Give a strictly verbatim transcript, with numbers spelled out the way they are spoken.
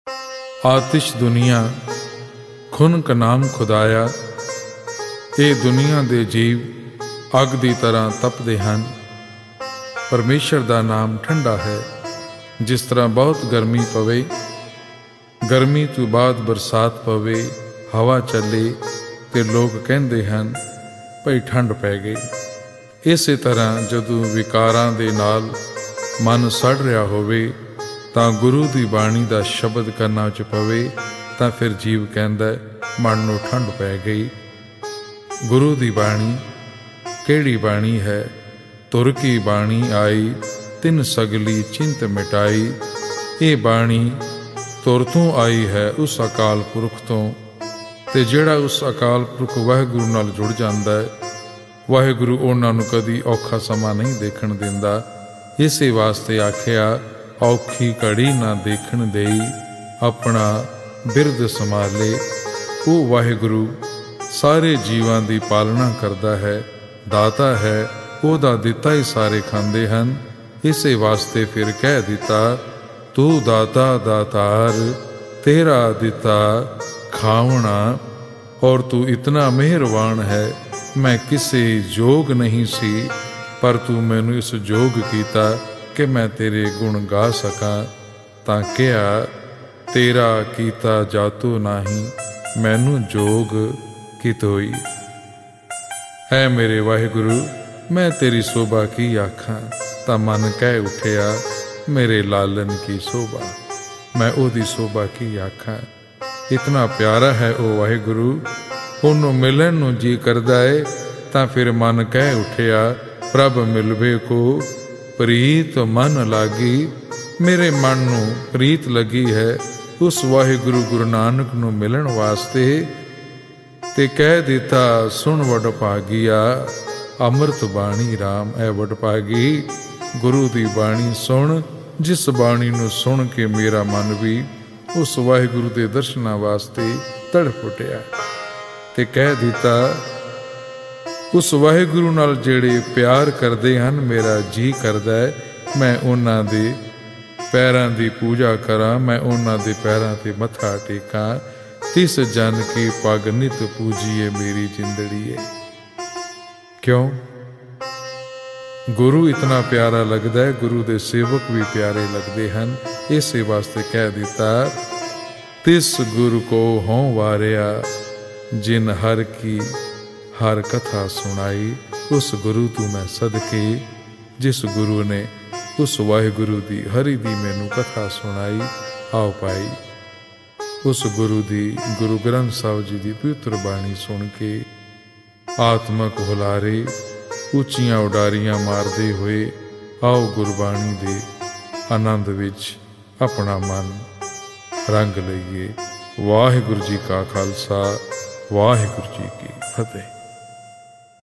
आतिश दुनिया खुन का नाम खुदाया। ये दुनिया दे जीव अग दी तरह तपदे हन। परमेश्वर दा नाम ठंडा है। जिस तरह बहुत गर्मी पवे, गर्मी तो बाद बरसात पवे, हवा चले ते लोग कहंदे हन भई ठंड पै गई। इस तरह जदों विकारां दे नाल मन सड़ रहा होवे तां गुरु दी बाणी दा शब्द करना च पवे तां फिर जीव कहंदा मन नूं ठंड पै गई। गुरु दी बाणी केड़ी बाणी है? तुर की बाणी आई तिन सगली चिंत मिटाई। ये बाणी तुर तों आई है उस अकाल पुरख तो, ते जिहड़ा उस अकाल पुरख वाहिगुरू नाल जुड़ जांदा है, वाहिगुरू उन्हां नूं कदी औखा समा नहीं देखण दिंदा। इसे वास्ते आखिया औखी घड़ी ना देखण देई, अपना बिरद संभाले। वो वाहिगुरू सारे जीवां दी पालना करदा है, दाता है, ओदा दिता ही सारे खांदे हन। इसे वास्ते फिर कह दिता तू दाता दातार, तेरा दिता खावना, और तू इतना मेहरबान है मैं किसे जोग नहीं सी, पर तू मैनू इस जोग कीता कि मैं तेरे गुण गा सकां। तां क्या तेरा कीता जातो नाही, मैनू जोग कितोई। है मेरे वाहिगुरू मैं तेरी शोभा की आखां, ता मन कह उठिया मेरे लालन की शोभा। मैं ओदी शोभा की आखां। इतना प्यारा है ओ वाहिगुरू, ओनू मिलन नूं जी करदा है। तां फिर मन कह उठिया प्रभ मिलवे को प्रीत मन लागी। मेरे मन नूं प्रीत लगी है उस वाहिगुरू गुरु नानक नूं मिलन वास्ते। ते कह दिता सुन वडभागिया अमृत बाणी राम। ऐ वडभागी गुरु दी बाणी सुन, जिस बाणी नूं सुन के मेरा मन भी उस वाहिगुरू दे दर्शनां वास्ते तड़फ उठिया। ते कह दिता उस वाहिगुरू नाल जेड़े प्यार करदे हन, मेरा जी करदा है मैं उन्हां दे पैरां दी पूजा करां, मैं उन्हां दे पैरां ते मत्था टेकां। तिस जन की पग नित पूजिए मेरी जिंदड़ी है। क्यों? गुरु इतना प्यारा लगदा है, गुरु दे सेवक भी प्यारे लगदे हन। इसे वास्ते कह दिता तिस गुरु को हों वारिया, जिन हर की हर कथा सुनाई। उस गुरु तू मैं सदके, जिस गुरु ने उस वाहिगुरू दी हरि दी मैनू कथा सुनाई। आओ पाई उस गुरु दी गुरु ग्रंथ साहिब जी दी पवित्र बाणी सुन के आत्मक हुलारे उच्चियां उडारियां मारदे हुए आओ गुरबाणी दे आनंद विच अपना मन रंग लईए। वाहिगुरू जी का खालसा, वाहिगुरू जी की फतेह।